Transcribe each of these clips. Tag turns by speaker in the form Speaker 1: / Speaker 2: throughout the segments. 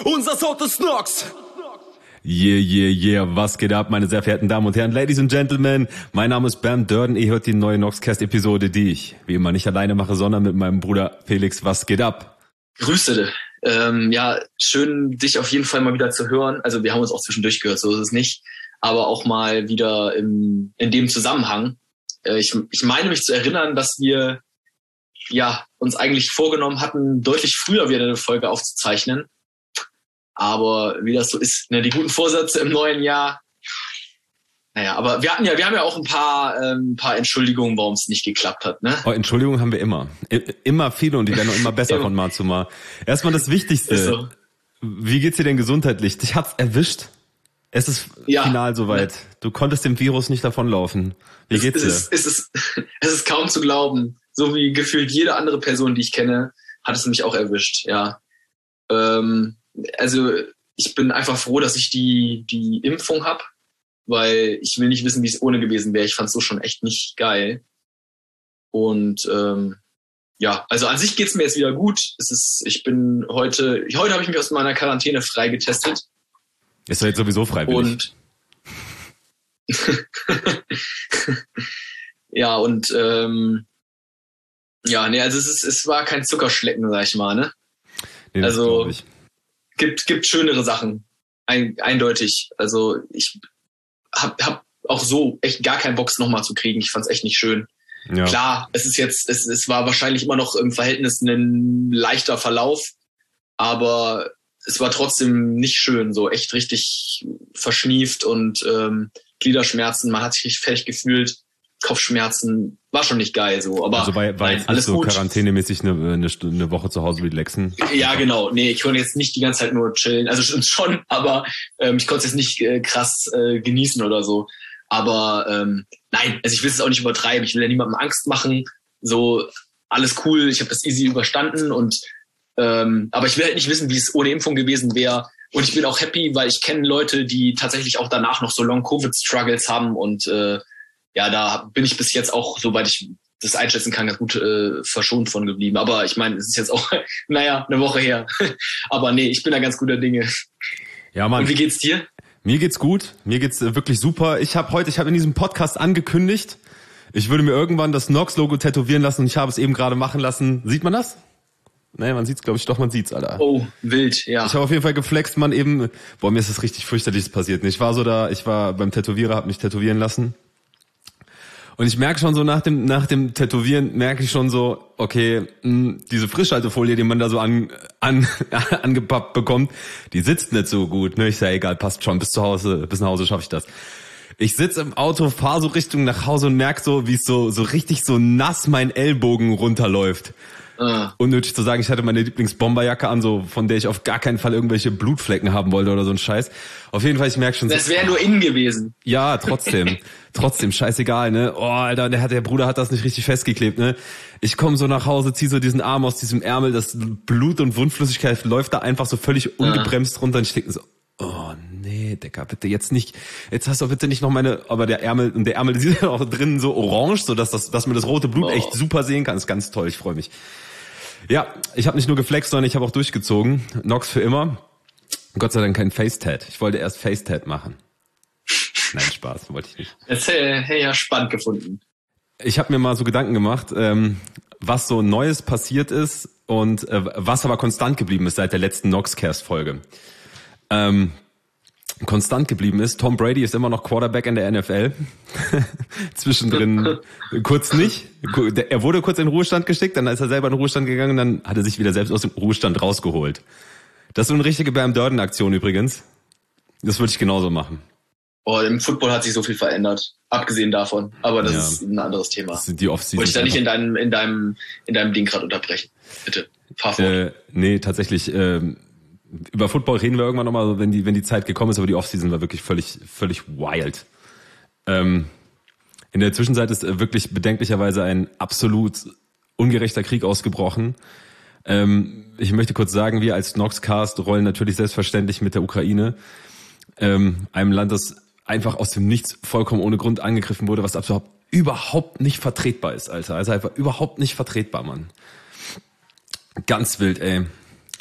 Speaker 1: Unser Sound ist Nox. Yeah, was geht ab, meine sehr verehrten Damen und Herren, Ladies and Gentlemen, mein Name ist Bernd Dörden, ihr hört die neue Noxcast-Episode, die ich wie immer nicht alleine mache, sondern mit meinem Bruder Felix, was geht ab?
Speaker 2: Grüße. Ja, schön, dich auf jeden Fall mal wieder zu hören. Also wir haben uns auch zwischendurch gehört, so ist es nicht, aber auch mal wieder in dem Zusammenhang. Ich meine mich zu erinnern, dass wir uns eigentlich vorgenommen hatten, deutlich früher wieder eine Folge aufzuzeichnen. Aber wie das so ist, ne, die guten Vorsätze im neuen Jahr. Naja, aber wir haben ja auch ein paar Entschuldigungen, warum es nicht geklappt hat, ne?
Speaker 1: Oh, Entschuldigungen haben wir immer. Immer viele und die werden auch immer besser von Mal zu Mal. Erstmal das Wichtigste. So. Wie geht's dir denn gesundheitlich? Dich hat's erwischt? Es ist final soweit. Du konntest dem Virus nicht davonlaufen. Wie geht's dir?
Speaker 2: Es ist kaum zu glauben. So wie gefühlt jede andere Person, die ich kenne, hat es mich auch erwischt, ja. Also ich bin einfach froh, dass ich die Impfung habe, weil ich will nicht wissen, wie es ohne gewesen wäre. Ich fand es so schon echt nicht geil. Und also an sich geht's mir jetzt wieder gut. Heute habe ich mich aus meiner Quarantäne freigetestet.
Speaker 1: Ist doch jetzt sowieso freiwillig.
Speaker 2: Also es war kein Zuckerschlecken, sag ich mal, ne?
Speaker 1: Nee, das
Speaker 2: also
Speaker 1: ich.
Speaker 2: Gibt schönere Sachen, eindeutig. Also ich hab auch so echt gar keinen Bock, es nochmal zu kriegen. Ich fand's echt nicht schön. Ja. Klar, es war wahrscheinlich immer noch im Verhältnis ein leichter Verlauf, aber es war trotzdem nicht schön, so echt richtig verschnieft und Gliederschmerzen, man hat sich fertig gefühlt, Kopfschmerzen, war schon nicht geil so. Aber
Speaker 1: also war jetzt alles so gut. Quarantänemäßig eine Woche zu Hause relaxen?
Speaker 2: Ja, genau. Nee, ich konnte jetzt nicht die ganze Zeit nur chillen. Also schon, aber ich konnte es jetzt nicht krass genießen oder so. Aber nein, also ich will es auch nicht übertreiben. Ich will ja niemandem Angst machen. So, alles cool, ich habe das easy überstanden und aber ich will halt nicht wissen, wie es ohne Impfung gewesen wäre. Und ich bin auch happy, weil ich kenne Leute, die tatsächlich auch danach noch so Long-Covid-Struggles haben und da bin ich bis jetzt auch, soweit ich das einschätzen kann, ganz gut verschont von geblieben. Aber ich meine, es ist jetzt auch, eine Woche her. Aber nee, ich bin da ganz guter Dinge.
Speaker 1: Ja, Mann.
Speaker 2: Und wie geht's dir?
Speaker 1: Mir geht's gut. Mir geht's wirklich super. Ich habe in diesem Podcast angekündigt, ich würde mir irgendwann das Nox-Logo tätowieren lassen und ich habe es eben gerade machen lassen. Sieht man das? Nee, man sieht's, glaube ich, doch, man sieht's, Alter.
Speaker 2: Oh, wild, ja.
Speaker 1: Ich habe auf jeden Fall geflext, mir ist das richtig fürchterliches passiert. Ich war beim Tätowierer, habe mich tätowieren lassen. Und ich merke schon so nach dem Tätowieren, merke ich schon so, okay, diese Frischhaltefolie, die man da so angepappt bekommt, die sitzt nicht so gut. Ne? Ich sage, egal, passt schon, bis nach Hause schaffe ich das. Ich sitze im Auto, fahre so Richtung nach Hause und merke so, wie es so richtig so nass mein Ellbogen runterläuft. Unnötig zu sagen, ich hatte meine Lieblingsbomberjacke an, so von der ich auf gar keinen Fall irgendwelche Blutflecken haben wollte oder so ein Scheiß. Auf jeden Fall, ich merke schon
Speaker 2: das wäre nur innen gewesen.
Speaker 1: Ja, trotzdem, scheißegal, ne? Oh, Alter, der Bruder hat das nicht richtig festgeklebt, ne? Ich komme so nach Hause, zieh so diesen Arm aus diesem Ärmel, das Blut und Wundflüssigkeit läuft da einfach so völlig ungebremst runter und ich denke so, oh nee, Decker, bitte jetzt nicht, jetzt hast du bitte nicht noch aber der Ärmel, die sind ja auch drinnen so orange, so dass man das rote Blut echt super sehen kann, das ist ganz toll, ich freue mich. Ja, ich habe nicht nur geflext, sondern ich habe auch durchgezogen. Nox für immer. Gott sei Dank kein Face-Tat. Ich wollte erst Face-Tat machen. Nein, Spaß, wollte ich nicht.
Speaker 2: Das hätte ich ja spannend gefunden.
Speaker 1: Ich habe mir mal so Gedanken gemacht, was so Neues passiert ist und was aber konstant geblieben ist seit der letzten Noxcast-Folge. Konstant geblieben ist, Tom Brady ist immer noch Quarterback in der NFL. Zwischendrin kurz nicht. Er wurde kurz in den Ruhestand geschickt, dann ist er selber in den Ruhestand gegangen, dann hat er sich wieder selbst aus dem Ruhestand rausgeholt. Das ist so eine richtige Bernd Dörden-Aktion übrigens. Das würde ich genauso machen.
Speaker 2: Oh, im Football hat sich so viel verändert, abgesehen davon. Aber das ist ein anderes Thema.
Speaker 1: Das sind die Off-Season.
Speaker 2: Wollte ich da nicht in deinem Ding gerade unterbrechen. Bitte, fahr fort.
Speaker 1: Nee, tatsächlich, über Football reden wir irgendwann nochmal, wenn die Zeit gekommen ist, aber die Offseason war wirklich völlig wild. In der Zwischenzeit ist wirklich bedenklicherweise ein absolut ungerechter Krieg ausgebrochen. Ich möchte kurz sagen, wir als Noxcast rollen natürlich selbstverständlich mit der Ukraine, einem Land, das einfach aus dem Nichts vollkommen ohne Grund angegriffen wurde, was absolut überhaupt nicht vertretbar ist, Alter. Also einfach überhaupt nicht vertretbar, Mann. Ganz wild, ey.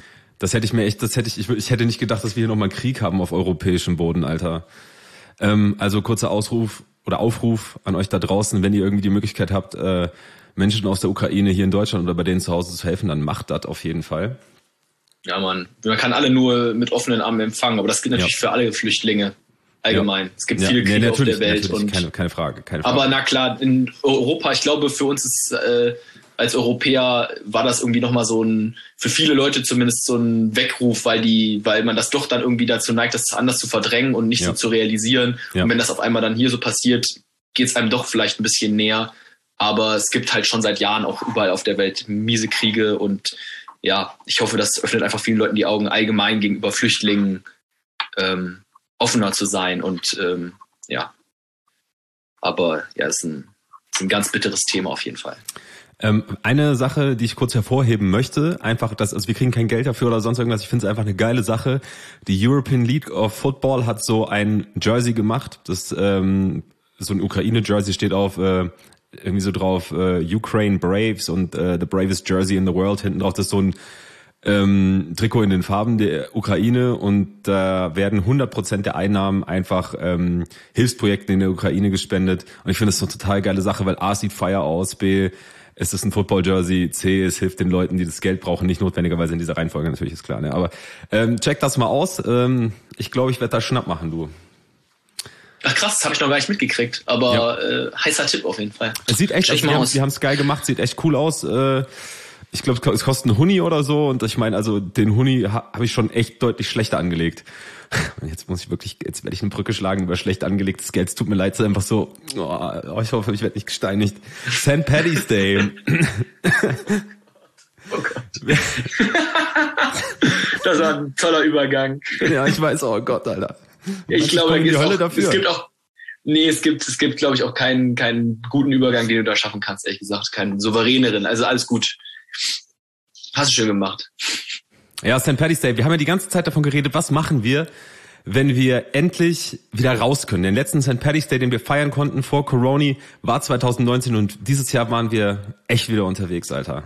Speaker 1: Das hätte ich mir echt, ich hätte nicht gedacht, dass wir hier nochmal einen Krieg haben auf europäischem Boden, Alter. Also kurzer Aufruf an euch da draußen, wenn ihr irgendwie die Möglichkeit habt, Menschen aus der Ukraine hier in Deutschland oder bei denen zu Hause zu helfen, dann macht das auf jeden Fall.
Speaker 2: Ja, man kann alle nur mit offenen Armen empfangen, aber das gilt natürlich für alle Flüchtlinge allgemein. Es gibt viele Kriege auf der Welt. Und
Speaker 1: keine Frage.
Speaker 2: Aber na klar, in Europa, ich glaube, für uns ist als Europäer war das irgendwie nochmal für viele Leute zumindest so ein Weckruf, weil man das doch dann irgendwie dazu neigt, das anders zu verdrängen und nicht so zu realisieren. Ja. Und wenn das auf einmal dann hier so passiert, geht es einem doch vielleicht ein bisschen näher. Aber es gibt halt schon seit Jahren auch überall auf der Welt miese Kriege und ja, ich hoffe, das öffnet einfach vielen Leuten die Augen, allgemein gegenüber Flüchtlingen offener zu sein und ja. Aber ja, es ist ein ganz bitteres Thema auf jeden Fall.
Speaker 1: Eine Sache, die ich kurz hervorheben möchte, einfach also wir kriegen kein Geld dafür oder sonst irgendwas, ich finde es einfach eine geile Sache. Die European League of Football hat so ein Jersey gemacht, das so ein Ukraine-Jersey steht auf irgendwie so drauf Ukraine Braves und the bravest Jersey in the world, hinten drauf, das ist so ein Trikot in den Farben der Ukraine und da werden 100% der Einnahmen einfach Hilfsprojekten in der Ukraine gespendet und ich finde das so eine total geile Sache, weil A, sieht fire aus, B, es ist ein Football-Jersey, C, es hilft den Leuten, die das Geld brauchen, nicht notwendigerweise in dieser Reihenfolge, natürlich ist klar, ne? Aber check das mal aus, ich glaube, ich werde da Schnapp machen, du.
Speaker 2: Ach krass, das habe ich noch gar nicht mitgekriegt, aber heißer Tipp auf jeden Fall.
Speaker 1: Es sieht echt, wir haben es geil gemacht, sieht echt cool aus, ich glaube, es kostet einen Huni oder so und ich meine, also den Huni habe ich schon echt deutlich schlechter angelegt. Und jetzt werde ich eine Brücke schlagen über schlecht angelegtes Geld. Es tut mir leid, es ist einfach so, ich hoffe, ich werde nicht gesteinigt. St. Paddy's Day.
Speaker 2: Oh Gott. Das war ein toller Übergang.
Speaker 1: Ja, ich weiß, oh Gott, Alter.
Speaker 2: Ich glaube, es gibt, glaube ich, auch keinen guten Übergang, den du da schaffen kannst, ehrlich gesagt. Keinen souveräneren. Also alles gut. Hast du schön gemacht.
Speaker 1: Ja, St. Paddy's Day. Wir haben ja die ganze Zeit davon geredet, was machen wir, wenn wir endlich wieder raus können. Den letzten St. Paddy's Day, den wir feiern konnten vor Corona, war 2019 und dieses Jahr waren wir echt wieder unterwegs, Alter.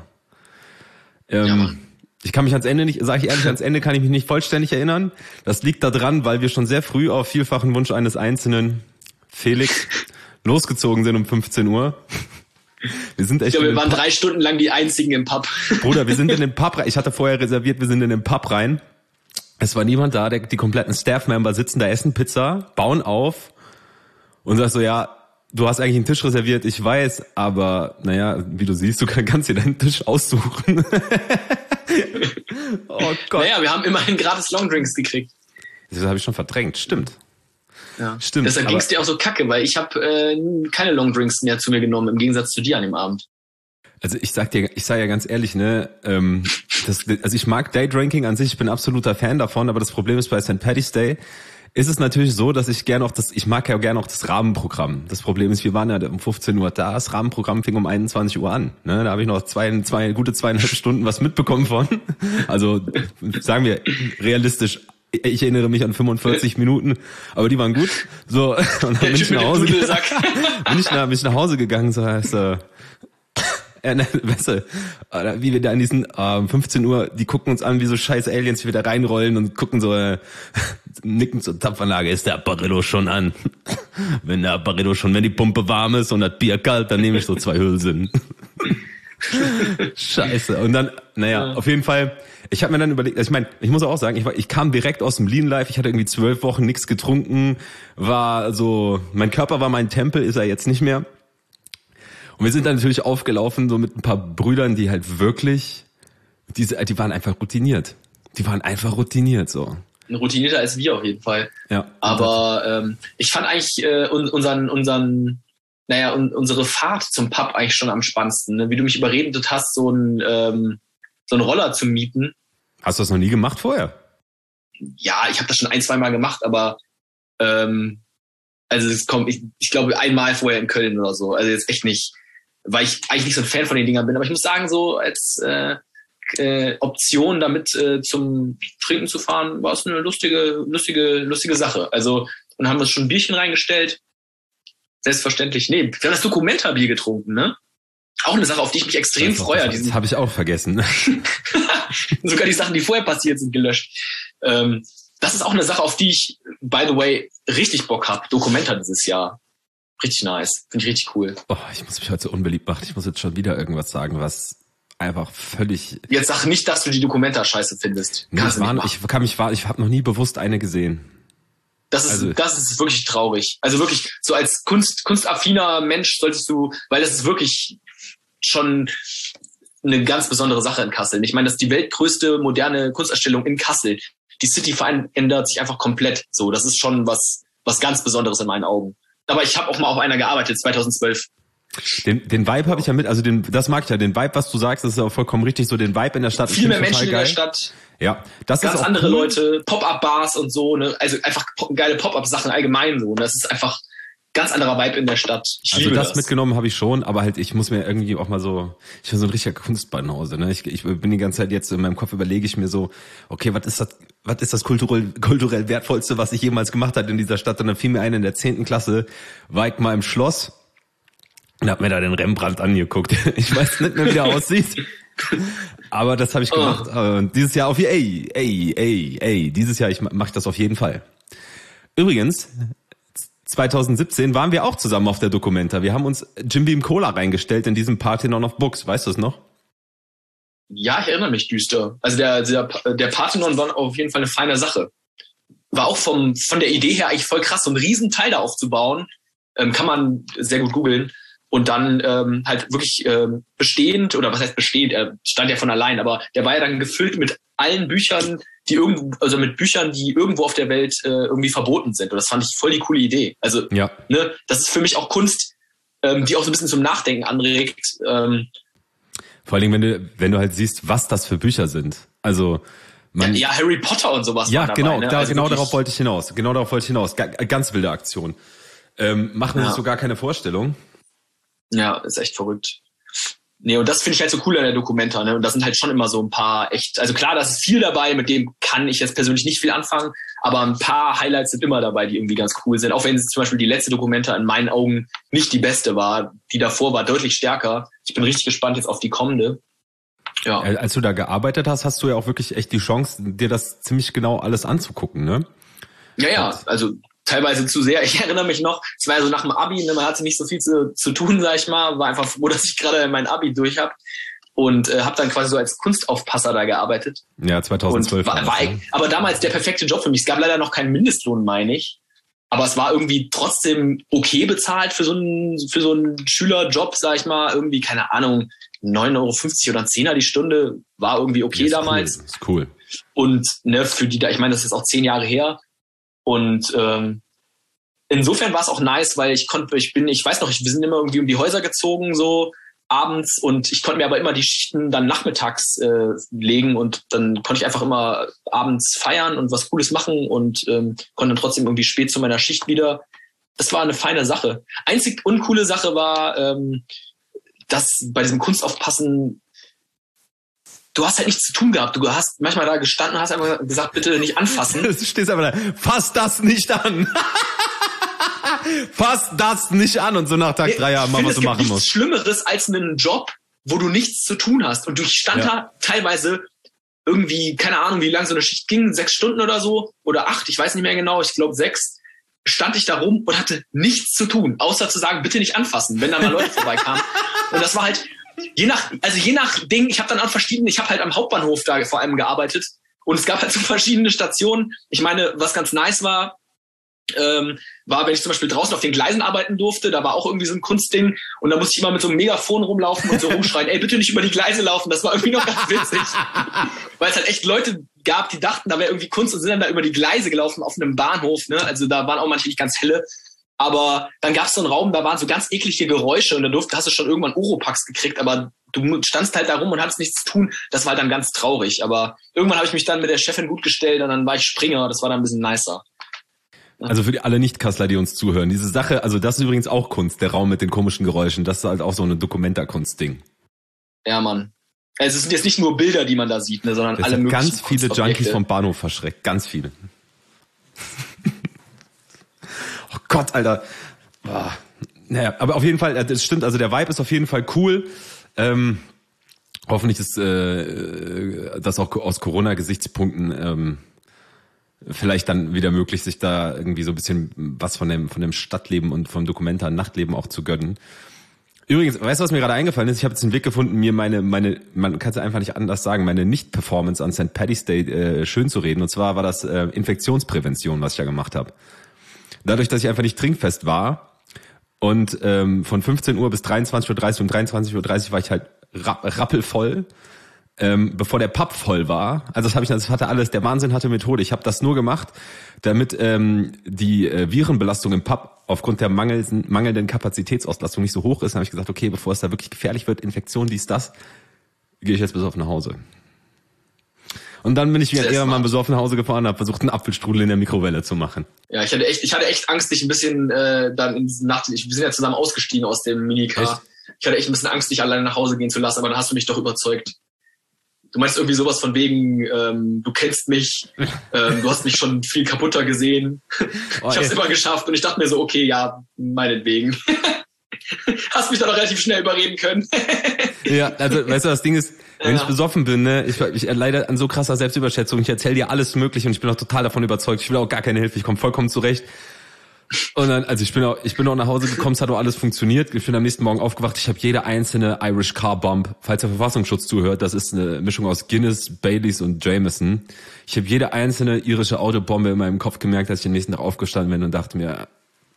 Speaker 1: Ich kann mich ans Ende ans Ende kann ich mich nicht vollständig erinnern. Das liegt daran, weil wir schon sehr früh auf vielfachen Wunsch eines einzelnen Felix losgezogen sind um 15 Uhr.
Speaker 2: Wir waren 3 Stunden lang die einzigen im Pub.
Speaker 1: Bruder, wir sind in den Pub rein. Ich hatte vorher reserviert, wir sind in den Pub rein. Es war niemand da, die kompletten Staff-Member sitzen da, essen Pizza, bauen auf und sagst so, ja, du hast eigentlich einen Tisch reserviert, ich weiß, aber naja, wie du siehst, du kannst dir deinen Tisch aussuchen.
Speaker 2: Oh Gott. Naja, wir haben immerhin gratis Longdrinks gekriegt.
Speaker 1: Das habe ich schon verdrängt, stimmt.
Speaker 2: Ja. Stimmt. Deshalb ging es dir auch so kacke, weil ich habe keine Longdrinks mehr zu mir genommen, im Gegensatz zu dir an dem Abend.
Speaker 1: Also ich sag ja ganz ehrlich, ne, also ich mag Daydrinking an sich, ich bin absoluter Fan davon, aber das Problem ist bei St. Paddy's Day ist es natürlich so, dass ich mag ja gerne auch das Rahmenprogramm. Das Problem ist, wir waren ja um 15 Uhr da, das Rahmenprogramm fing um 21 Uhr an. Ne? Da habe ich noch gute 2,5 Stunden was mitbekommen von. Also sagen wir realistisch, ich erinnere mich an 45 Minuten, aber die waren gut. So, und dann bin ich nach Hause gegangen, so heißt weißt du, wie wir da in diesen 15 Uhr, die gucken uns an wie so scheiß Aliens, wie wir da reinrollen und gucken so, nicken zur Tapfanlage, ist der Apparillo schon an? Wenn die Pumpe warm ist und das Bier kalt, dann nehme ich so 2 Hülsen. Scheiße. Und dann, auf jeden Fall, ich habe mir dann überlegt, ich meine, ich muss auch sagen, ich kam direkt aus dem Lean Life, ich hatte irgendwie 12 Wochen nichts getrunken, mein Körper war mein Tempel, ist er jetzt nicht mehr. Und wir sind dann natürlich aufgelaufen, so mit ein paar Brüdern, die halt wirklich, die waren einfach routiniert. So.
Speaker 2: Routinierter als wir auf jeden Fall.
Speaker 1: Ja.
Speaker 2: Aber ich fand eigentlich unsere Fahrt zum Pub eigentlich schon am spannendsten. Ne? Wie du mich überredet hast, so einen Roller zu mieten.
Speaker 1: Hast du das noch nie gemacht vorher?
Speaker 2: Ja, ich habe das schon 1-2 Mal gemacht, aber ich glaube einmal vorher in Köln oder so. Also jetzt echt nicht, weil ich eigentlich nicht so ein Fan von den Dingern bin. Aber ich muss sagen, so als Option damit zum Trinken zu fahren, war es eine lustige Sache. Also, und haben wir schon ein Bierchen reingestellt. Selbstverständlich. Nee, wir haben das Documenta-Bier getrunken, ne? Auch eine Sache, auf die ich mich extrem freue.
Speaker 1: Das habe ich auch vergessen.
Speaker 2: Sogar die Sachen, die vorher passiert sind, gelöscht. Das ist auch eine Sache, auf die ich, by the way, richtig Bock habe. Documenta dieses Jahr. Richtig nice. Finde ich richtig cool.
Speaker 1: Oh, ich muss mich heute so unbeliebt machen. Ich muss jetzt schon wieder irgendwas sagen, was einfach völlig...
Speaker 2: Jetzt sag nicht, dass du die Documenta scheiße findest.
Speaker 1: Nee, ich habe noch nie bewusst eine gesehen.
Speaker 2: Das ist wirklich traurig. Also wirklich, so als kunstaffiner Mensch solltest du, weil das ist wirklich schon eine ganz besondere Sache in Kassel. Ich meine, das ist die weltgrößte moderne Kunstausstellung in Kassel. Die City verändert sich einfach komplett. So, das ist schon was ganz Besonderes in meinen Augen. Aber ich habe auch mal auf einer gearbeitet, 2012.
Speaker 1: Den Vibe habe ich ja mit, also das mag ich ja, den Vibe, was du sagst, das ist ja vollkommen richtig, so den Vibe in der Stadt.
Speaker 2: Viel mehr Menschen in der Stadt.
Speaker 1: Ja, das
Speaker 2: ganz
Speaker 1: ist auch
Speaker 2: andere
Speaker 1: cool.
Speaker 2: Leute, Pop-Up-Bars und so, ne? Also einfach geile Pop-Up-Sachen allgemein so. Und das ist einfach ganz anderer Vibe in der Stadt. Ich liebe das.
Speaker 1: Mitgenommen habe ich schon, aber halt ich muss mir irgendwie auch mal so, ich bin so ein richtiger Kunstbanause, ne? Ich bin die ganze Zeit jetzt in meinem Kopf, überlege ich mir so, okay, was ist das kulturell wertvollste, was ich jemals gemacht habe in dieser Stadt? Und dann fiel mir ein, in der 10. Klasse war ich mal im Schloss und hab mir da den Rembrandt angeguckt. Ich weiß nicht mehr, wie der aussieht. Aber das habe ich gemacht. Und dieses Jahr dieses Jahr mache ich das auf jeden Fall. Übrigens, 2017 waren wir auch zusammen auf der Documenta. Wir haben uns Jim Beam Cola reingestellt in diesem Parthenon of Books. Weißt du es noch?
Speaker 2: Ja, ich erinnere mich düster. Also der Parthenon war auf jeden Fall eine feine Sache. War auch von der Idee her eigentlich voll krass, so einen riesen Teil da aufzubauen. Kann man sehr gut googeln. Und dann halt wirklich bestehend, oder was heißt bestehend, er stand ja von allein, aber der war ja dann gefüllt mit allen Büchern, die irgendwo auf der Welt irgendwie verboten sind. Und das fand ich voll die coole Idee. Also,
Speaker 1: ja.
Speaker 2: Ne, das ist für mich auch Kunst, die auch so ein bisschen zum Nachdenken anregt.
Speaker 1: Vor allem, wenn du halt siehst, was das für Bücher sind. Also
Speaker 2: ja, Harry Potter und sowas.
Speaker 1: Ja, genau,
Speaker 2: dabei, ne?
Speaker 1: genau darauf wollte ich hinaus. Ganz wilde Aktion. Machen wir uns so gar keine Vorstellung.
Speaker 2: Ja, ist echt verrückt. Nee, und das finde ich halt so cool an der Documenta, ne? Und da sind halt schon immer so ein paar echt, also klar, da ist viel dabei, mit dem kann ich jetzt persönlich nicht viel anfangen, aber ein paar Highlights sind immer dabei, die irgendwie ganz cool sind. Auch wenn es zum Beispiel die letzte Documenta in meinen Augen nicht die beste war. Die davor war deutlich stärker. Ich bin richtig gespannt jetzt auf die kommende. Ja.
Speaker 1: Als du da gearbeitet hast, hast du ja auch wirklich echt die Chance, dir das ziemlich genau alles anzugucken, ne?
Speaker 2: Ja, also teilweise zu sehr. Ich erinnere mich noch, es war ja so nach dem Abi, ne, man hatte nicht so viel zu tun, sag ich mal, war einfach froh, dass ich gerade mein Abi durch habe und habe dann quasi so als Kunstaufpasser da gearbeitet.
Speaker 1: Ja, 2012.
Speaker 2: Aber damals der perfekte Job für mich. Es gab leider noch keinen Mindestlohn, meine ich. Aber es war irgendwie trotzdem okay bezahlt für so einen Schülerjob, sag ich mal. Irgendwie, keine Ahnung, 9,50 € oder 10er die Stunde war irgendwie okay damals.
Speaker 1: Cool. Das ist cool.
Speaker 2: Und ne, für die da, ich meine, das ist auch 10 Jahre her. Und insofern war es auch nice, weil ich weiß noch, wir sind immer irgendwie um die Häuser gezogen, so abends, und ich konnte mir aber immer die Schichten dann nachmittags legen und dann konnte ich einfach immer abends feiern und was Cooles machen und konnte dann trotzdem irgendwie spät zu meiner Schicht wieder. Das war eine feine Sache. Einzig uncoole Sache war, dass bei diesem Kunstaufpassen du hast halt nichts zu tun gehabt. Du hast manchmal da gestanden und hast einfach gesagt, bitte nicht anfassen.
Speaker 1: Du stehst einfach da, fass das nicht an. Fass das nicht an. Und so nach Tag 3 Jahren mal, was du machen musst.
Speaker 2: Es gibt nichts Schlimmeres als einen Job, wo du nichts zu tun hast. Und du stand da teilweise irgendwie, keine Ahnung, wie lange so eine Schicht ging, 6 Stunden oder so, oder 8, ich weiß nicht mehr genau, ich glaube 6, stand ich da rum und hatte nichts zu tun, außer zu sagen, bitte nicht anfassen, wenn da mal Leute vorbeikamen. Und das war halt, je nach Ding, ich habe halt am Hauptbahnhof da vor allem gearbeitet und es gab halt so verschiedene Stationen. Ich meine, was ganz nice war, wenn ich zum Beispiel draußen auf den Gleisen arbeiten durfte, da war auch irgendwie so ein Kunstding und da musste ich immer mit so einem Megafon rumlaufen und so rumschreien, ey, bitte nicht über die Gleise laufen, das war irgendwie noch ganz witzig. Weil es halt echt Leute gab, die dachten, da wäre irgendwie Kunst und sind dann da über die Gleise gelaufen auf einem Bahnhof, ne? Also da waren auch manche nicht ganz helle. Aber dann gab es so einen Raum, da waren so ganz eklige Geräusche und da hast du schon irgendwann Oropax gekriegt, aber du standst halt da rum und hattest nichts zu tun. Das war halt dann ganz traurig. Aber irgendwann habe ich mich dann mit der Chefin gut gestellt und dann war ich Springer. Das war dann ein bisschen nicer.
Speaker 1: Also für alle Nicht-Kassler, die uns zuhören, diese Sache, also das ist übrigens auch Kunst, der Raum mit den komischen Geräuschen. Das ist halt auch so eine Documenta-Kunst-Ding.
Speaker 2: Ja, Mann. Also es sind jetzt nicht nur Bilder, die man da sieht, ne, sondern alle möglichen
Speaker 1: ganz viele Junkies vom Bahnhof verschreckt. Ganz viele. Oh Gott, Alter. Boah. Naja, aber auf jeden Fall, das stimmt, also der Vibe ist auf jeden Fall cool. Hoffentlich ist das auch aus Corona-Gesichtspunkten vielleicht dann wieder möglich, sich da irgendwie so ein bisschen was von dem Stadtleben und vom Dokumenta Nachtleben auch zu gönnen. Übrigens, weißt du, was mir gerade eingefallen ist? Ich habe jetzt einen Weg gefunden, mir meine, man kann es ja einfach nicht anders sagen, meine Nicht-Performance an St. Paddy's Day schön zu reden. Und zwar war das Infektionsprävention, was ich ja gemacht habe. Dadurch, dass ich einfach nicht trinkfest war und von 15 Uhr bis 23:30 Uhr und 23:30 Uhr war ich halt rappelvoll, bevor der Pub voll war. Also das hatte alles, der Wahnsinn hatte Methode. Ich habe das nur gemacht, damit die Virenbelastung im Pub aufgrund der mangelnden Kapazitätsauslastung nicht so hoch ist. Dann habe ich gesagt, okay, bevor es da wirklich gefährlich wird, Infektion, dies, das, gehe ich jetzt besoffen nach Hause. Und dann bin ich wie ein Ehrenmann besoffen nach Hause gefahren und habe versucht, einen Apfelstrudel in der Mikrowelle zu machen. Ja,
Speaker 2: ich hatte echt Angst, dich ein bisschen dann in diese Nacht, wir sind ja zusammen ausgestiegen aus dem Minicar. Echt? Ich hatte echt ein bisschen Angst, dich alleine nach Hause gehen zu lassen, aber dann hast du mich doch überzeugt. Du meinst irgendwie sowas von wegen, du kennst mich, du hast mich schon viel kaputter gesehen. Ich habe es immer geschafft und ich dachte mir so, okay, ja, meinetwegen. Hast mich dann auch relativ schnell überreden können.
Speaker 1: Ja, also weißt du, das Ding ist, wenn ich besoffen bin, ne, ich leide an so krasser Selbstüberschätzung, ich erzähle dir alles Mögliche und ich bin auch total davon überzeugt, ich will auch gar keine Hilfe, ich komme vollkommen zurecht. Und dann, also ich bin auch nach Hause gekommen, es hat auch alles funktioniert. Ich bin am nächsten Morgen aufgewacht, ich habe jede einzelne Irish Car Bomb, falls der Verfassungsschutz zuhört, das ist eine Mischung aus Guinness, Baileys und Jameson. Ich habe jede einzelne irische Autobombe in meinem Kopf gemerkt, dass ich am nächsten Tag aufgestanden bin und dachte mir,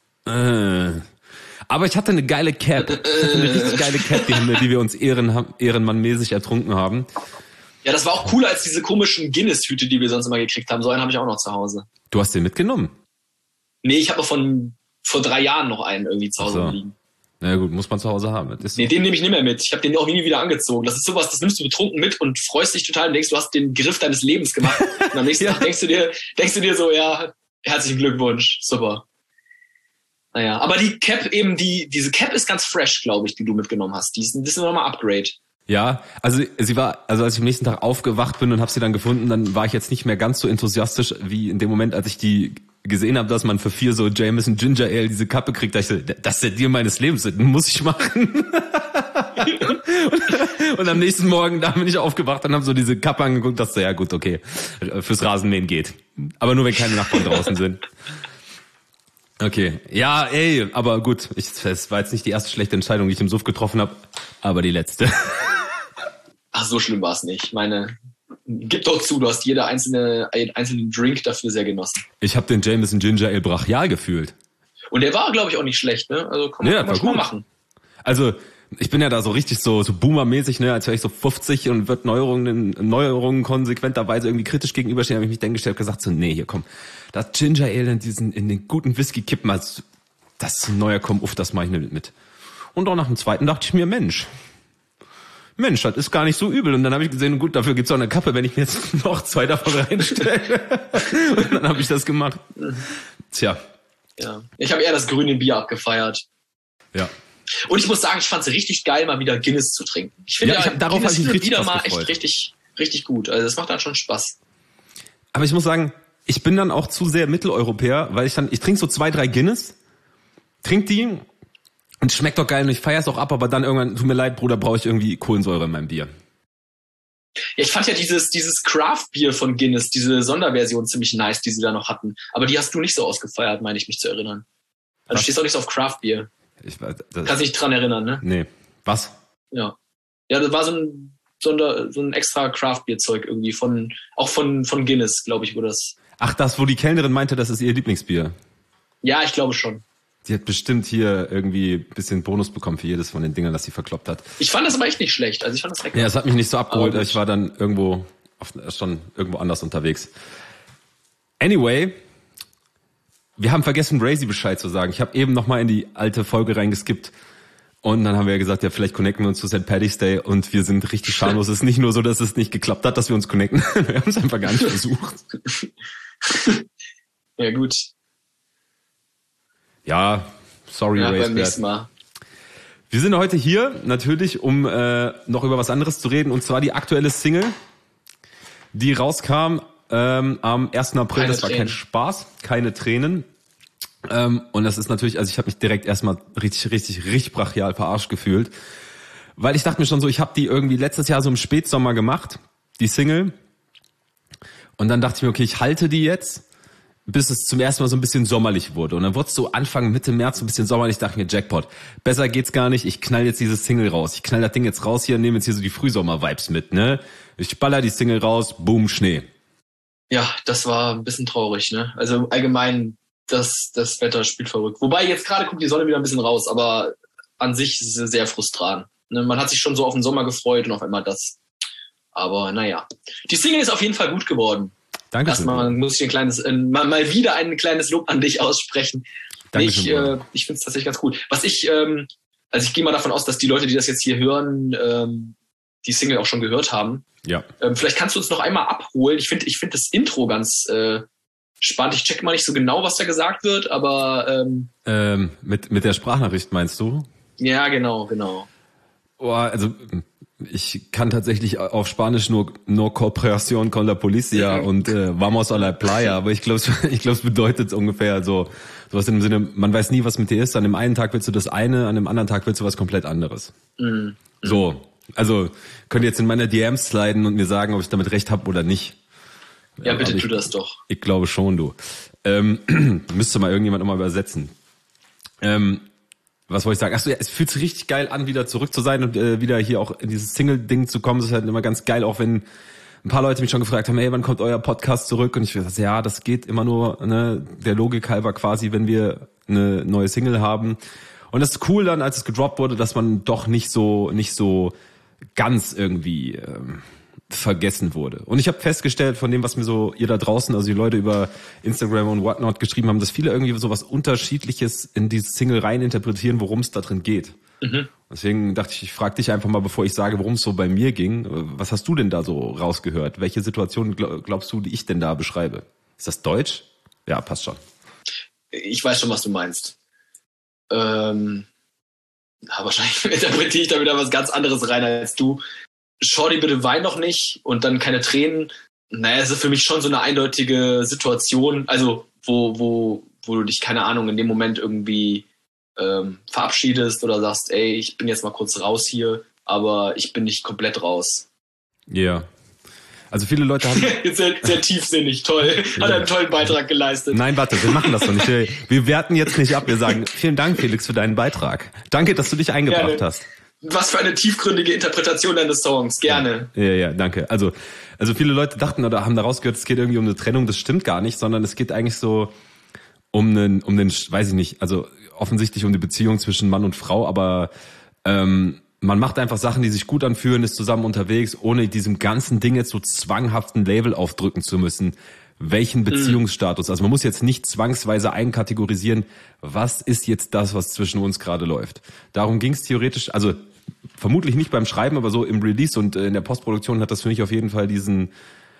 Speaker 1: Aber ich hatte eine geile Cap. Eine richtig geile Cap, die wir uns ehrenmannmäßig ertrunken haben.
Speaker 2: Ja, das war auch cooler als diese komischen Guinness-Hüte, die wir sonst immer gekriegt haben. So einen habe ich auch noch zu Hause.
Speaker 1: Du hast den mitgenommen?
Speaker 2: Nee, ich habe vor 3 Jahren noch einen irgendwie zu Hause liegen.
Speaker 1: Na gut, muss man zu Hause haben.
Speaker 2: Nee, den nehme ich nicht mehr mit. Ich habe den auch nie wieder angezogen. Das ist sowas, das nimmst du betrunken mit und freust dich total und denkst, du hast den Griff deines Lebens gemacht. Und am nächsten Tag denkst du dir so, ja, herzlichen Glückwunsch, super. Naja, aber die Cap eben, diese Cap ist ganz fresh, glaube ich, die du mitgenommen hast. Die ist ein bisschen nochmal Upgrade.
Speaker 1: Ja, also als ich am nächsten Tag aufgewacht bin und habe sie dann gefunden, dann war ich jetzt nicht mehr ganz so enthusiastisch wie in dem Moment, als ich die gesehen habe, dass man für 4 so Jameson Ginger Ale diese Kappe kriegt. Da ich so, das ist der Deal meines Lebens, das muss ich machen. und am nächsten Morgen, da bin ich aufgewacht und habe so diese Kappe angeguckt, dachte so, ja gut, okay, fürs Rasenmähen geht. Aber nur, wenn keine Nachbarn draußen sind. Okay, ja, aber gut, es war jetzt nicht die erste schlechte Entscheidung, die ich im Suff getroffen habe, aber die letzte.
Speaker 2: Ach, so schlimm war es nicht. Ich meine, gib doch zu, du hast jeder einzelne Drink dafür sehr genossen.
Speaker 1: Ich habe den Jameson Ginger Ale brachial gefühlt.
Speaker 2: Und der war, glaube ich, auch nicht schlecht, ne? Also kann man schon mal machen.
Speaker 1: Also ich bin ja da so richtig so Boomer-mäßig, ne, als wäre ich so 50 und wird Neuerungen konsequenterweise irgendwie kritisch gegenüberstehen, habe ich mich dann gestellt und gesagt so, nee, hier komm, das Ginger Ale in den guten Whisky kippen, das ist ein neuer, komm, das mache ich mit. Und auch nach dem zweiten dachte ich mir, Mensch, das ist gar nicht so übel. Und dann habe ich gesehen, gut, dafür gibt's auch eine Kappe, wenn ich mir jetzt noch 2 davon reinstelle. Und dann habe ich das gemacht. Tja.
Speaker 2: Ja, ich habe eher das grüne Bier abgefeiert.
Speaker 1: Ja.
Speaker 2: Und ich muss sagen, ich fand es richtig geil, mal wieder Guinness zu trinken. Ich finde
Speaker 1: darauf habe ich mich
Speaker 2: wieder mal echt richtig gut. Also das macht dann schon Spaß.
Speaker 1: Aber ich muss sagen, ich bin dann auch zu sehr Mitteleuropäer, weil ich trinke so 2, 3 Guinness, trink die und schmeckt doch geil und ich feiere es auch ab, aber dann irgendwann, tut mir leid, Bruder, brauche ich irgendwie Kohlensäure in meinem Bier.
Speaker 2: Ja, ich fand ja dieses Craft-Bier von Guinness, diese Sonderversion ziemlich nice, die sie da noch hatten. Aber die hast du nicht so ausgefeiert, meine ich mich zu erinnern. Also du stehst auch nicht so auf Craft-Bier. Kannst dich nicht dran erinnern, ne?
Speaker 1: Nee. Was?
Speaker 2: Ja. Ja, das war so ein extra Craft-Bier-Zeug irgendwie von Guinness, glaube ich, wo das.
Speaker 1: Ach, das, wo die Kellnerin meinte, das ist ihr Lieblingsbier.
Speaker 2: Ja, ich glaube schon.
Speaker 1: Die hat bestimmt hier irgendwie ein bisschen Bonus bekommen für jedes von den Dingern, das sie verkloppt hat.
Speaker 2: Ich fand das aber echt nicht schlecht. Also ich fand das lecker.
Speaker 1: Ja, es hat mich nicht so abgeholt. Ich war dann schon irgendwo anders unterwegs. Anyway, wir haben vergessen, Brazy Bescheid zu sagen. Ich habe eben nochmal in die alte Folge reingeskippt. Und dann haben wir ja gesagt, ja, vielleicht connecten wir uns zu St. Paddy's Day. Und wir sind richtig schamlos. Es ist nicht nur so, dass es nicht geklappt hat, dass wir uns connecten. Wir haben es einfach gar nicht versucht.
Speaker 2: Ja, gut.
Speaker 1: Ja, sorry,
Speaker 2: ja, beim nächsten Mal.
Speaker 1: Wir sind heute hier natürlich, um noch über was anderes zu reden. Und zwar die aktuelle Single, die rauskam am 1. April. Das war kein Spaß, keine Tränen. Und das ist natürlich, also ich habe mich direkt erstmal richtig brachial verarscht gefühlt. Weil ich dachte mir schon so, ich habe die irgendwie letztes Jahr so im Spätsommer gemacht, die Single. Und dann dachte ich mir, okay, ich halte die jetzt, bis es zum ersten Mal so ein bisschen sommerlich wurde. Und dann wurde es so Anfang, Mitte März so ein bisschen sommerlich. Ich dachte mir, Jackpot, besser geht's gar nicht. Ich knall jetzt dieses Single raus. Ich knall das Ding jetzt raus hier und nehme jetzt hier so die Frühsommer-Vibes mit, ne? Ich baller die Single raus, boom, Schnee.
Speaker 2: Ja, das war ein bisschen traurig, ne? Also allgemein, das Wetter spielt verrückt. Wobei jetzt gerade kommt die Sonne wieder ein bisschen raus, aber an sich ist es sehr frustrierend. Ne? Man hat sich schon so auf den Sommer gefreut und auf einmal das. Aber naja. Die Single ist auf jeden Fall gut geworden.
Speaker 1: Danke.
Speaker 2: Erstmal muss ich mal wieder ein kleines Lob an dich aussprechen. Ich finde es tatsächlich ganz cool. Was ich gehe mal davon aus, dass die Leute, die das jetzt hier hören, die Single auch schon gehört haben.
Speaker 1: Ja.
Speaker 2: Vielleicht kannst du uns noch einmal abholen. Ich finde das Intro ganz spannend. Ich checke mal nicht so genau, was da gesagt wird, aber
Speaker 1: mit der Sprachnachricht meinst du?
Speaker 2: Ja, genau.
Speaker 1: Oh, also ich kann tatsächlich auf Spanisch nur No Cooperación con la Policía und Vamos a la Playa, aber ich glaube, es bedeutet ungefähr so sowas in dem Sinne, man weiß nie, was mit dir ist. An dem einen Tag willst du das eine, an dem anderen Tag willst du was komplett anderes.
Speaker 2: Mhm.
Speaker 1: So, also könnt ihr jetzt in meine DMs sliden und mir sagen, ob ich damit recht habe oder nicht.
Speaker 2: Ja, bitte tu das doch.
Speaker 1: Ich glaube schon, du. Müsste mal irgendjemand nochmal übersetzen. Was wollte ich sagen? Achso, ja, es fühlt sich richtig geil an, wieder zurück zu sein und wieder hier auch in dieses Single-Ding zu kommen. Das ist halt immer ganz geil, auch wenn ein paar Leute mich schon gefragt haben, hey, wann kommt euer Podcast zurück? Und ich gesagt, ja, das geht immer nur, ne, der Logik halber quasi, wenn wir eine neue Single haben. Und das ist cool dann, als es gedroppt wurde, dass man doch nicht so ganz irgendwie vergessen wurde. Und ich habe festgestellt, von dem, was mir so ihr da draußen, also die Leute über Instagram und whatnot geschrieben haben, dass viele irgendwie so was Unterschiedliches in dieses Single rein interpretieren, worum es da drin geht. Mhm. Deswegen dachte ich frage dich einfach mal, bevor ich sage, worum es so bei mir ging. Was hast du denn da so rausgehört? Welche Situation glaubst du, die ich denn da beschreibe? Ist das Deutsch? Ja, passt schon.
Speaker 2: Ich weiß schon, was du meinst. Wahrscheinlich interpretiere ich da wieder was ganz anderes rein als du. Shorty, bitte wein doch nicht und dann keine Tränen. Naja, es ist für mich schon so eine eindeutige Situation, also wo du dich, keine Ahnung, in dem Moment irgendwie verabschiedest oder sagst, ey, ich bin jetzt mal kurz raus hier, aber ich bin nicht komplett raus.
Speaker 1: Ja. Yeah. Also viele Leute haben...
Speaker 2: sehr, sehr tiefsinnig, toll. Hat einen tollen Beitrag geleistet.
Speaker 1: Nein, warte, wir machen das doch nicht. Wir werten jetzt nicht ab, wir sagen, vielen Dank, Felix, für deinen Beitrag. Danke, dass du dich eingebracht hast.
Speaker 2: Was für eine tiefgründige Interpretation deines Songs. Gerne.
Speaker 1: Ja, danke. Also viele Leute dachten oder haben daraus gehört, es geht irgendwie um eine Trennung. Das stimmt gar nicht, sondern es geht eigentlich so um den, weiß ich nicht, also offensichtlich um die Beziehung zwischen Mann und Frau, aber man macht einfach Sachen, die sich gut anfühlen, ist zusammen unterwegs, ohne diesem ganzen Ding jetzt so zwanghaften Label aufdrücken zu müssen. Welchen Beziehungsstatus? Also man muss jetzt nicht zwangsweise einkategorisieren, was ist jetzt das, was zwischen uns gerade läuft. Darum ging es theoretisch, also vermutlich nicht beim Schreiben, aber so im Release und in der Postproduktion hat das für mich auf jeden Fall diesen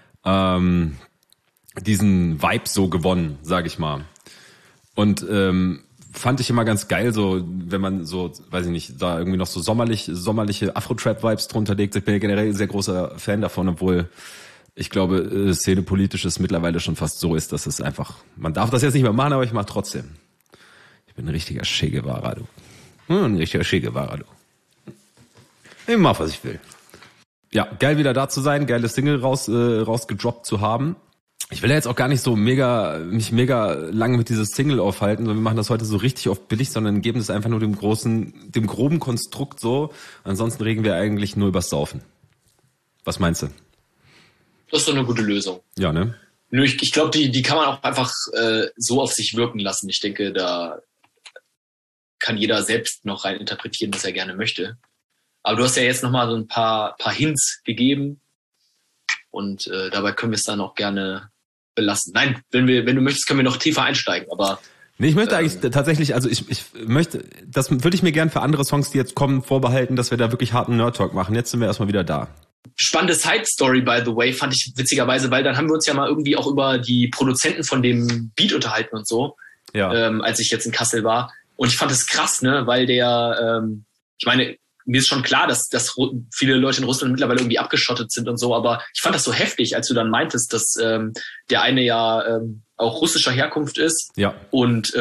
Speaker 1: Vibe so gewonnen, sage ich mal. Und fand ich immer ganz geil, so wenn man so, weiß ich nicht, da irgendwie noch so sommerliche Afro-Trap-Vibes drunter legt. Ich bin ja generell ein sehr großer Fan davon, obwohl ich glaube, Szene politisches mittlerweile schon fast so ist, dass es einfach, man darf das jetzt nicht mehr machen, aber ich mache trotzdem. Ich bin ein richtiger Che Guevara, du. Ein richtiger Che Guevara, du. Ich mach, was ich will. Ja, geil wieder da zu sein, geiles Single rausgedroppt zu haben. Ich will ja jetzt auch gar nicht so mich mega lange mit dieses Single aufhalten, sondern wir machen das heute so richtig oft billig, sondern geben es einfach nur dem groben Konstrukt so. Ansonsten reden wir eigentlich nur übers Saufen. Was meinst du?
Speaker 2: Das ist doch eine gute Lösung.
Speaker 1: Ja, ne?
Speaker 2: Nur ich glaube, die kann man auch einfach so auf sich wirken lassen. Ich denke, da kann jeder selbst noch rein interpretieren, was er gerne möchte. Aber du hast ja jetzt nochmal so ein paar Hints gegeben und dabei können wir es dann auch gerne belassen. Nein, wenn du möchtest, können wir noch tiefer einsteigen, aber...
Speaker 1: Nee, ich möchte eigentlich tatsächlich, also ich möchte, das würde ich mir gern für andere Songs, die jetzt kommen, vorbehalten, dass wir da wirklich harten Nerd-Talk machen. Jetzt sind wir erstmal wieder da.
Speaker 2: Spannende Side-Story, by the way, fand ich witzigerweise, weil dann haben wir uns ja mal irgendwie auch über die Produzenten von dem Beat unterhalten und so, als ich jetzt in Kassel war. Und ich fand es krass, ne, weil der, ich meine, mir ist schon klar, dass viele Leute in Russland mittlerweile irgendwie abgeschottet sind und so, aber ich fand das so heftig, als du dann meintest, dass der eine ja auch russischer Herkunft ist.
Speaker 1: Ja.
Speaker 2: Und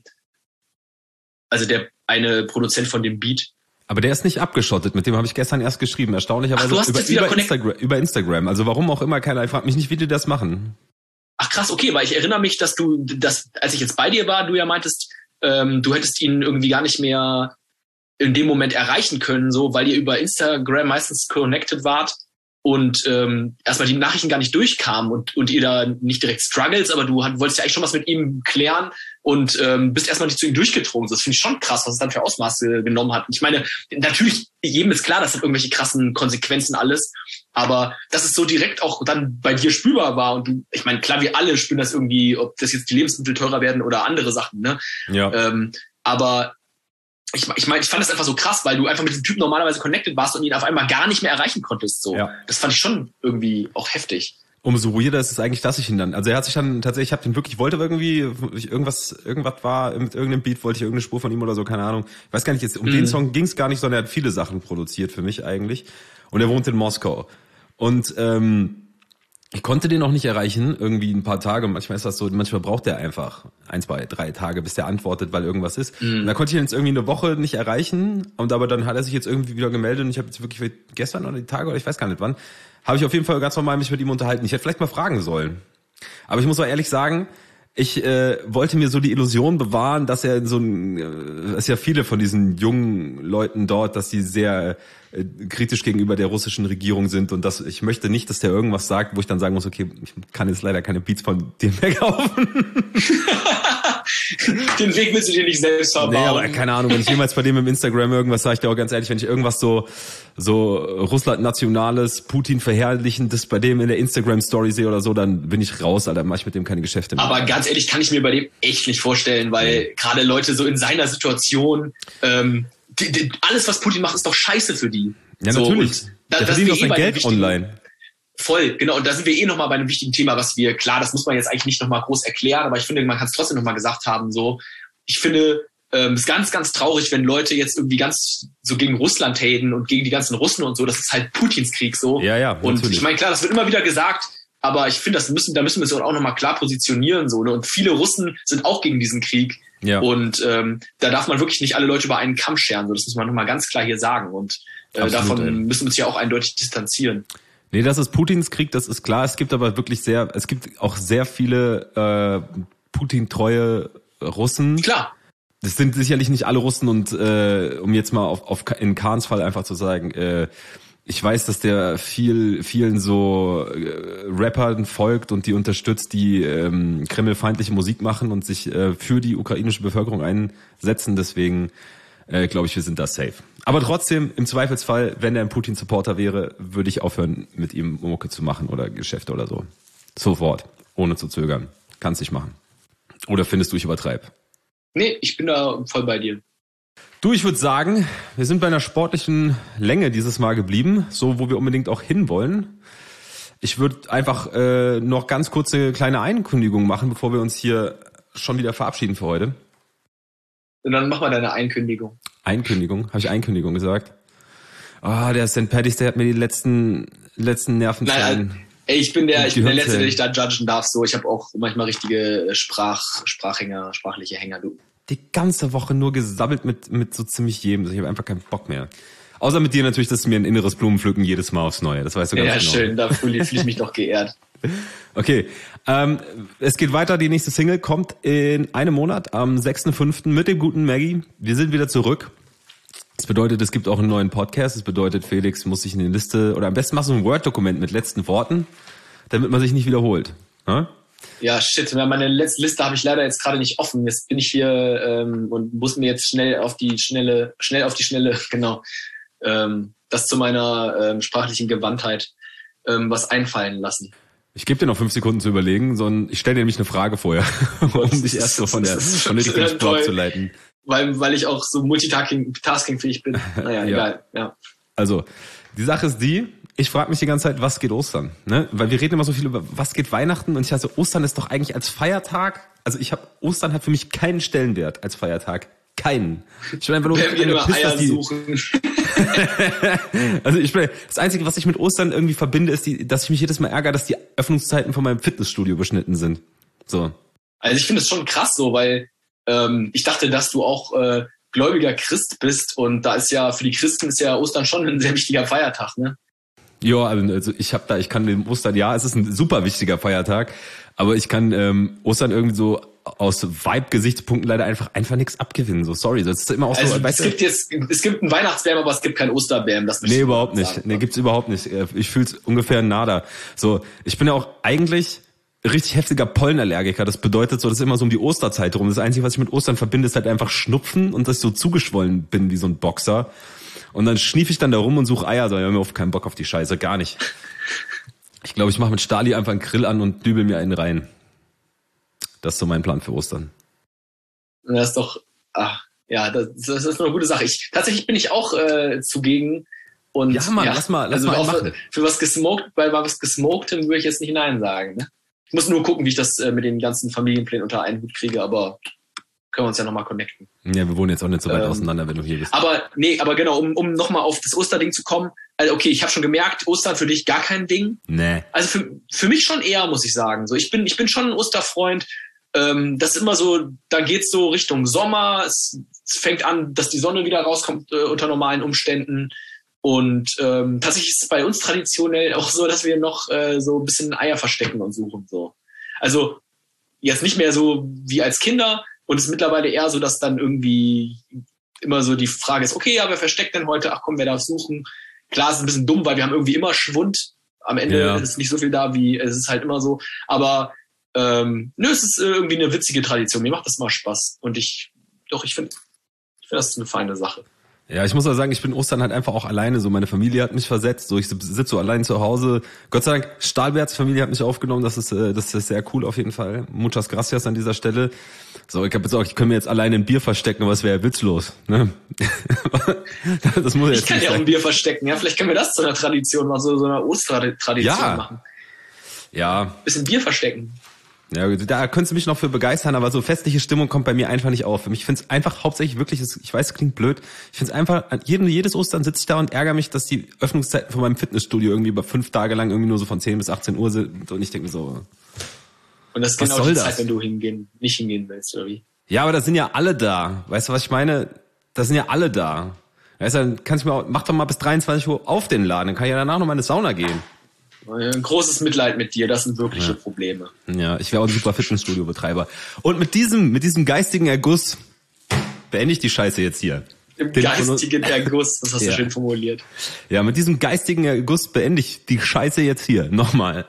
Speaker 2: also der eine Produzent von dem Beat.
Speaker 1: Aber der ist nicht abgeschottet, mit dem habe ich gestern erst geschrieben, erstaunlicherweise über Instagram. Also warum auch immer, keiner, ich frage mich nicht, wie die das machen.
Speaker 2: Ach krass, okay, weil ich erinnere mich, dass als ich jetzt bei dir war, du ja meintest, du hättest ihn irgendwie gar nicht mehr in dem Moment erreichen können, so, weil ihr über Instagram meistens connected wart und erstmal die Nachrichten gar nicht durchkamen und ihr da nicht direkt struggles, aber du wolltest ja eigentlich schon was mit ihm klären und bist erstmal nicht zu ihm durchgedrungen. Das finde ich schon krass, was es dann für Ausmaße genommen hat. Und ich meine, natürlich, jedem ist klar, das hat irgendwelche krassen Konsequenzen alles, aber dass es so direkt auch dann bei dir spürbar war und du, ich meine, klar, wir alle spüren das irgendwie, ob das jetzt die Lebensmittel teurer werden oder andere Sachen, ne?
Speaker 1: Ja.
Speaker 2: Aber ich meine, ich fand das einfach so krass, weil du einfach mit dem Typen normalerweise connected warst und ihn auf einmal gar nicht mehr erreichen konntest. So, Das fand ich schon irgendwie auch heftig.
Speaker 1: Umso weirder ist es eigentlich, dass ich ihn dann, also er hat sich dann tatsächlich, wollte irgendwie irgendwas war, mit irgendeinem Beat wollte ich irgendeine Spur von ihm oder so, keine Ahnung. Ich weiß gar nicht, jetzt um den Song ging es gar nicht, sondern er hat viele Sachen produziert für mich eigentlich. Und er wohnt in Moskau. Und ich konnte den noch nicht erreichen, irgendwie ein paar Tage. Manchmal ist das so, manchmal braucht der einfach 1, 2, 3 Tage, bis der antwortet, weil irgendwas ist. Und da konnte ich ihn jetzt irgendwie eine Woche nicht erreichen. Und aber dann hat er sich jetzt irgendwie wieder gemeldet und ich habe jetzt wirklich gestern oder die Tage oder ich weiß gar nicht wann, habe ich auf jeden Fall ganz normal mich mit ihm unterhalten. Ich hätte vielleicht mal fragen sollen. Aber ich muss auch ehrlich sagen, ich wollte mir so die Illusion bewahren, dass er dass ja viele von diesen jungen Leuten dort, dass die sehr kritisch gegenüber der russischen Regierung sind und dass ich möchte nicht, dass der irgendwas sagt, wo ich dann sagen muss, okay, ich kann jetzt leider keine Beats von dir mehr kaufen.
Speaker 2: Den Weg willst du dir nicht selbst verbauen.
Speaker 1: Nee, aber keine Ahnung, wenn ich jemals bei dem im Instagram irgendwas sage, ich dir auch ganz ehrlich, wenn ich irgendwas so Russland-Nationales, Putin verherrlichendes bei dem in der Instagram-Story sehe oder so, dann bin ich raus, Alter, mache ich mit dem keine Geschäfte mehr.
Speaker 2: Aber ganz ehrlich, kann ich mir bei dem echt nicht vorstellen, weil gerade Leute so in seiner Situation, alles, was Putin macht, ist doch scheiße für die.
Speaker 1: Ja, so, natürlich. Der verdient doch sein Geld online.
Speaker 2: Voll, genau. Und da sind wir nochmal bei einem wichtigen Thema, das muss man jetzt eigentlich nicht nochmal groß erklären, aber ich finde, man kann es trotzdem nochmal gesagt haben, so. Ich finde, es ist ganz, ganz traurig, wenn Leute jetzt irgendwie ganz so gegen Russland haten und gegen die ganzen Russen und so. Das ist halt Putins Krieg, so.
Speaker 1: Ja,
Speaker 2: und natürlich. Ich meine, klar, das wird immer wieder gesagt, aber ich finde, da müssen wir uns auch nochmal klar positionieren, so, ne? Und viele Russen sind auch gegen diesen Krieg. Ja. Und da darf man wirklich nicht alle Leute über einen Kamm scheren. So, das muss man nochmal ganz klar hier sagen. Und davon müssen wir uns ja auch eindeutig distanzieren.
Speaker 1: Nee, das ist Putins Krieg, das ist klar. Es gibt aber wirklich auch sehr viele Putin-treue Russen.
Speaker 2: Klar.
Speaker 1: Das sind sicherlich nicht alle Russen und um jetzt mal in Kahns Fall einfach zu sagen, ich weiß, dass der vielen so Rappern folgt und die unterstützt, die kremlfeindliche Musik machen und sich für die ukrainische Bevölkerung einsetzen. Deswegen glaube ich, wir sind da safe. Aber trotzdem, im Zweifelsfall, wenn er ein Putin-Supporter wäre, würde ich aufhören, mit ihm Mucke zu machen oder Geschäfte oder so. Sofort, ohne zu zögern. Kannst nicht machen. Oder findest du, ich übertreibe?
Speaker 2: Nee, ich bin da voll bei dir.
Speaker 1: Du, ich würde sagen, wir sind bei einer sportlichen Länge dieses Mal geblieben, so wo wir unbedingt auch hinwollen. Ich würde einfach noch ganz kurze kleine Einkündigung machen, bevor wir uns hier schon wieder verabschieden für heute.
Speaker 2: Und dann mach mal deine Einkündigung.
Speaker 1: Einkündigung? Habe ich Einkündigung gesagt? Der St. Patty's, der hat mir die letzten Nervenzellen.
Speaker 2: Nein, ey, ich bin der Letzte, der dich da judgen darf. So, ich habe auch manchmal richtige sprachliche Hänger, du.
Speaker 1: Die ganze Woche nur gesabbelt mit so ziemlich jedem. Ich habe einfach keinen Bock mehr. Außer mit dir natürlich, das ist mir ein inneres Blumenpflücken jedes Mal aufs Neue. Das weißt du ganz genau. Ja,
Speaker 2: schön, da fühle ich mich doch geehrt.
Speaker 1: Okay, es geht weiter. Die nächste Single kommt in einem Monat, am 6.5. mit dem guten Maggie. Wir sind wieder zurück. Das bedeutet, es gibt auch einen neuen Podcast. Das bedeutet, Felix muss sich in die Liste, oder am besten machst du ein Word-Dokument mit letzten Worten, damit man sich nicht wiederholt. Hm?
Speaker 2: Ja, shit. Meine letzte Liste habe ich leider jetzt gerade nicht offen. Jetzt bin ich hier und muss mir jetzt schnell auf die Schnelle, genau, das zu meiner sprachlichen Gewandtheit was einfallen lassen.
Speaker 1: Ich gebe dir noch 5 Sekunden zu überlegen, sondern ich stelle dir nämlich eine Frage vorher, um dich erst so von der richtigen Spur abzuleiten.
Speaker 2: Weil ich auch so multitasking-fähig bin. Naja, egal. Ja.
Speaker 1: Also, die Sache ist die, ich frage mich die ganze Zeit, was geht Ostern? Ne? Weil wir reden immer so viel über, was geht Weihnachten? Und ich Ostern ist doch eigentlich als Feiertag, also Ostern hat für mich keinen Stellenwert als Feiertag. Keinen. Ich bin einfach nur
Speaker 2: immer Eier suchen.
Speaker 1: Also das Einzige, was ich mit Ostern irgendwie verbinde, ist, dass ich mich jedes Mal ärgere, dass die Öffnungszeiten von meinem Fitnessstudio beschnitten sind. So.
Speaker 2: Also ich finde es schon krass so, weil ich dachte, dass du auch gläubiger Christ bist und da ist ja, für die Christen ist ja Ostern schon ein sehr wichtiger Feiertag, ne?
Speaker 1: Ja, also ich kann dem Ostern, ja, es ist ein super wichtiger Feiertag, aber ich kann Ostern irgendwie so aus Vibe-Gesichtspunkten leider einfach nichts abgewinnen. So, sorry, das ist immer auch
Speaker 2: also
Speaker 1: so.
Speaker 2: Es gibt einen Weihnachtsbären, aber es gibt keinen Osterbären.
Speaker 1: Nee, überhaupt nicht. Nee, gibt's überhaupt nicht. Ich fühl's ungefähr nada. So, ich bin ja auch eigentlich richtig heftiger Pollenallergiker. Das bedeutet so, das ist immer so um die Osterzeit rum. Das Einzige, was ich mit Ostern verbinde, ist halt einfach Schnupfen und dass ich so zugeschwollen bin wie so ein Boxer. Und dann schnief ich dann da rum und suche Eier. So, ich habe mir oft keinen Bock auf die Scheiße, gar nicht. Ich glaube, ich mache mit Stali einfach einen Grill an und dübel mir einen rein. Das ist so mein Plan für Ostern.
Speaker 2: Das ist doch, das ist eine gute Sache. Tatsächlich bin ich auch zugegen. Und
Speaker 1: ja, Mann, lass mal machen.
Speaker 2: Für was Gesmokedem würde ich jetzt nicht Nein sagen. Ne? Ich muss nur gucken, wie ich das mit den ganzen Familienplänen unter einen Hut kriege, aber können wir uns ja nochmal connecten.
Speaker 1: Ja, wir wohnen jetzt auch nicht so weit auseinander, wenn du hier bist.
Speaker 2: Aber genau, um nochmal auf das Osterding zu kommen. Also okay, ich habe schon gemerkt, Ostern für dich gar kein Ding.
Speaker 1: Nee.
Speaker 2: Also für mich schon eher, muss ich sagen. So, ich bin schon ein Osterfreund. Das ist immer so, dann geht's so Richtung Sommer. Es fängt an, dass die Sonne wieder rauskommt unter normalen Umständen. Und tatsächlich ist es bei uns traditionell auch so, dass wir noch so ein bisschen Eier verstecken und suchen. So. Also jetzt nicht mehr so wie als Kinder. Und es ist mittlerweile eher so, dass dann irgendwie immer so die Frage ist, okay, ja, wer versteckt denn heute? Ach komm, wer darf suchen? Klar, es ist ein bisschen dumm, weil wir haben irgendwie immer Schwund. Am Ende ist nicht so viel da, wie es ist halt immer so. Aber es ist irgendwie eine witzige Tradition. Mir macht das mal Spaß. Und ich finde, das ist eine feine Sache.
Speaker 1: Ja, ich muss auch sagen, ich bin Ostern halt einfach auch alleine. So, meine Familie hat mich versetzt. So, ich sitze so allein zu Hause. Gott sei Dank, Stahlberts Familie hat mich aufgenommen. Das ist sehr cool auf jeden Fall. Muchas gracias an dieser Stelle. So, ich kann mir jetzt alleine ein Bier verstecken, aber es wäre ja witzlos. Ne? Das muss
Speaker 2: ich kann ja auch ein Bier verstecken. Ja, vielleicht können wir das zu einer Tradition machen, so einer Ostertradition machen.
Speaker 1: Ja.
Speaker 2: Bisschen Bier verstecken.
Speaker 1: Ja, da könntest du mich noch für begeistern, aber so festliche Stimmung kommt bei mir einfach nicht auf. Ich finde es einfach hauptsächlich wirklich, ich weiß, es klingt blöd, ich finde es einfach, jedes Ostern sitze ich da und ärgere mich, dass die Öffnungszeiten von meinem Fitnessstudio irgendwie über 5 Tage lang irgendwie nur so von 10 bis 18 Uhr sind und ich denke mir so.
Speaker 2: Und das ist genau die Zeit, wenn du nicht hingehen willst, oder wie?
Speaker 1: Ja, aber da sind ja alle da. Weißt du, was ich meine? Da sind ja alle da. Weißt du, dann mach doch mal bis 23 Uhr auf den Laden, dann kann ich ja danach noch mal in eine Sauna gehen.
Speaker 2: Ein großes Mitleid mit dir, das sind wirkliche Probleme.
Speaker 1: Ja, ich wäre auch ein super Fitnessstudio-Betreiber. Und mit diesem geistigen Erguss beende ich die Scheiße jetzt hier.
Speaker 2: Im geistigen Erguss, das hast du schön formuliert.
Speaker 1: Ja, mit diesem geistigen Erguss beende ich die Scheiße jetzt hier. Nochmal.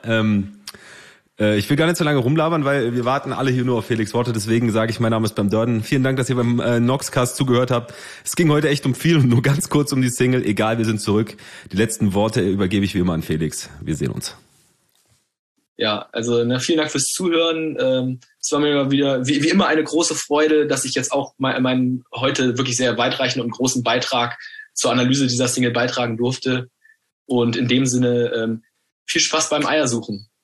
Speaker 1: Ich will gar nicht so lange rumlabern, weil wir warten alle hier nur auf Felix Worte. Deswegen sage ich, mein Name ist Bam Dörden. Vielen Dank, dass ihr beim Noxcast zugehört habt. Es ging heute echt um viel und nur ganz kurz um die Single. Egal, wir sind zurück. Die letzten Worte übergebe ich wie immer an Felix. Wir sehen uns.
Speaker 2: Ja, also vielen Dank fürs Zuhören. Es war mir wieder wie immer eine große Freude, dass ich jetzt auch meinen heute wirklich sehr weitreichenden und großen Beitrag zur Analyse dieser Single beitragen durfte. Und in dem Sinne viel Spaß beim Eiersuchen.